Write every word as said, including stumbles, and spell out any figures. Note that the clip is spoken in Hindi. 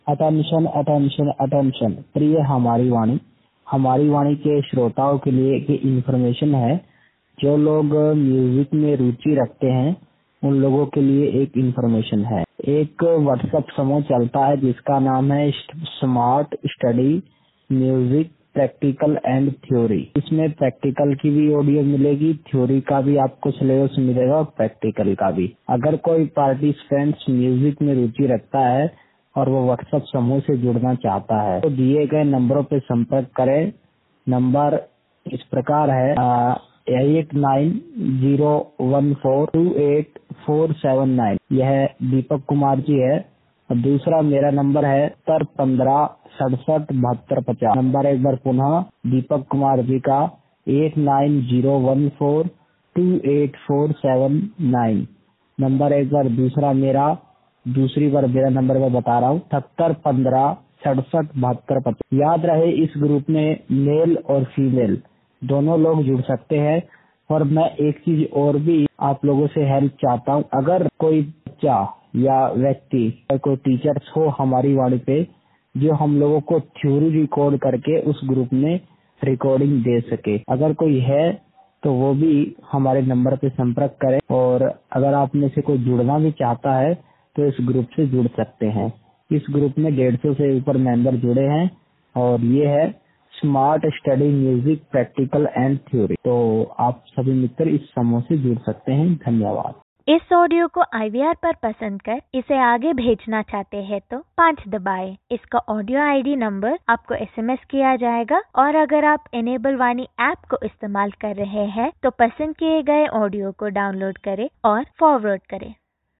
अटेंशन अटेंशन अटेंशन प्रिय हमारी वाणी हमारी वाणी के श्रोताओं के लिए ये इन्फॉर्मेशन है। जो लोग म्यूजिक में रुचि रखते हैं उन लोगों के लिए एक इन्फॉर्मेशन है। एक व्हाट्सएप समूह चलता है जिसका नाम है smart study music practical and theory. इसमें प्रैक्टिकल की भी ऑडियो मिलेगी, थ्योरी का भी आपको सिलेबस मिलेगा और प्रैक्टिकल का भी। अगर कोई पार्टिसिपेंट्स म्यूजिक में रुचि रखता है और वो व्हाट्सएप समूह से जुड़ना चाहता है तो दिए गए नंबरों पर संपर्क करें। नंबर इस प्रकार है eight nine zero one four two eight four seven nine. यह दीपक कुमार जी है। और दूसरा मेरा नंबर है सत्तर पंद्रह सड़सठ बहत्तर पचास। नंबर एक बार पुनः दीपक कुमार जी का eight nine zero one four two eight four seven nine. Number एक बार दूसरा मेरा दूसरी बार मेरा नंबर मैं बता रहा हूँ सत्तर पंद्रह सड़सठ बहत्तर पचास। याद रहे इस ग्रुप में मेल और फीमेल दोनों लोग जुड़ सकते हैं। और मैं एक चीज और भी आप लोगों से हेल्प चाहता हूँ। अगर कोई बच्चा या व्यक्ति कोई टीचर्स हो हमारी वाणी पे जो हम लोगों को थ्योरी रिकॉर्ड करके उस ग्रुप में रिकॉर्डिंग दे सके, अगर कोई है तो वो भी हमारे नंबर पे संपर्क करें। और अगर आप में से कोई जुड़ना भी चाहता है तो इस ग्रुप से जुड़ सकते हैं। इस ग्रुप में डेढ़ सौ से ऊपर मेंबर जुड़े हैं और ये है smart study music practical and theory. तो आप सभी मित्र इस समूह से जुड़ सकते हैं। धन्यवाद। इस ऑडियो को आई वी आर पर पसंद कर इसे आगे भेजना चाहते हैं तो पाँच दबाएं। इसका ऑडियो आई डी नंबर आपको एस एम एस किया जाएगा। और अगर आप इनेबल वाणी ऐप को इस्तेमाल कर रहे हैं तो पसंद किए गए ऑडियो को डाउनलोड करें और फॉरवर्ड करें।